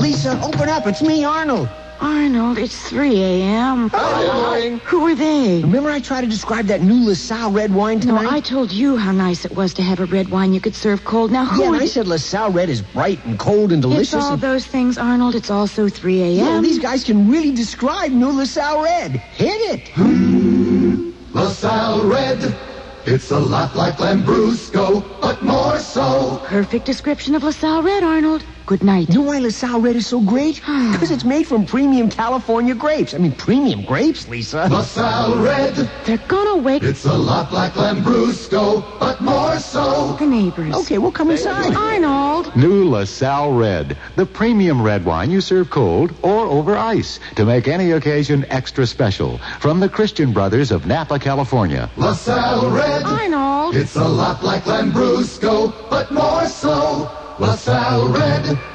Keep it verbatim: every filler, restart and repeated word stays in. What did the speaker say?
Lisa, open up. It's me, Arnold. Arnold, it's three a.m. Hi, good morning. Who are they? Remember I tried to describe that new LaSalle red wine No, tonight? I told you how nice it was to have a red wine you could serve cold. Now, who Yeah, are and I they? said LaSalle red is bright and cold and delicious. It's all and... those things, Arnold. It's also three a.m. Yeah, these guys can really describe new LaSalle red. Hit it. LaSalle Red. It's a lot like Lambrusco, but more so. Perfect description of LaSalle Red, Arnold. Good night. You know why LaSalle red is so great? Because it's made from premium California grapes. I mean, premium grapes, Lisa. LaSalle Red. They're gonna wake It's a lot like Lambrusco, but more so. the neighbors. Okay, we'll come inside. Arnold. New LaSalle Red, the premium red wine you serve cold or over ice to make any occasion extra special. From the Christian Brothers of Napa, California. LaSalle Red. Arnold. It's a lot like Lambrusco, but more so. LaSalle Red.